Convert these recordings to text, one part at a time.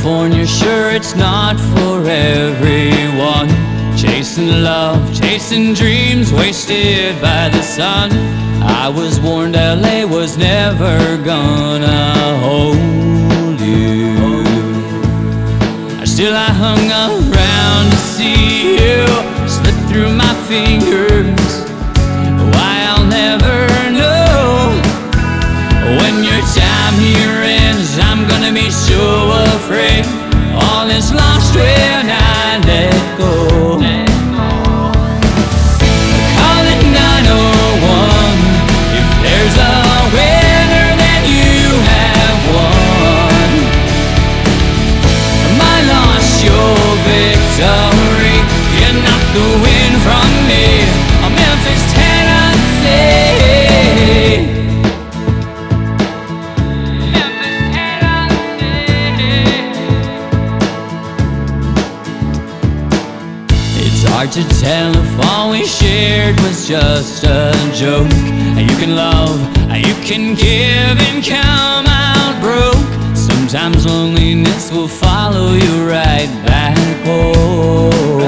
California, sure it's not for everyone. Chasing love, chasing dreams, wasted by the sun. I was warned LA was never gonna hold you. Still I hung around to see you slip through my fingers. Why I'll never know. When your time here ends, I'm gonna be so afraid all is lost when I let go. Call it 901. If there's a winner, then you have won. My loss, your victory. You knocked the wind from me. A Memphis, Tennessee. It's hard to tell if all we shared was just a joke. You can love, you can give and come out broke. Sometimes loneliness will follow you right back home.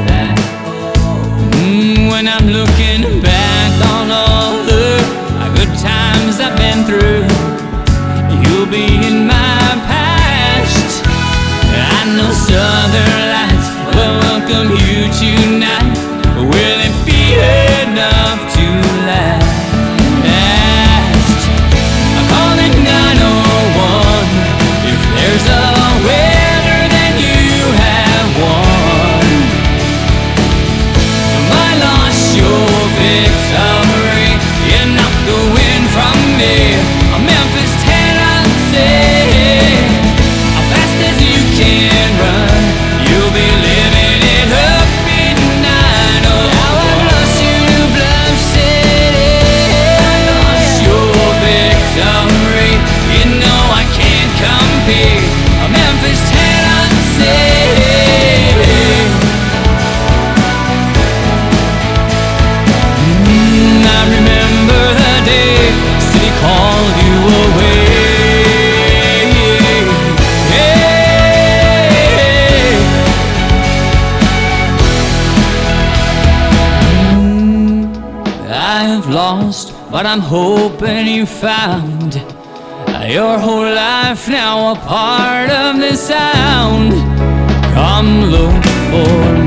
When I'm looking back on all the good times I've been through, you'll be in my past. I know Southern Lights will welcome you tonight. Will it be enough to last? I call it 901. If there's a winner, then you have won. My loss, your victory. You knocked the wind from me. A Memphis, Tennessee. How fast as you can run, you'll be living it up in 901. Now I've lost you to Bluff City. I lost your victory. You know I can't compete. A Memphis, Tennessee. I remember the day city called you away. I've lost, but I'm hoping you found your whole life now a part of the sound. Come look for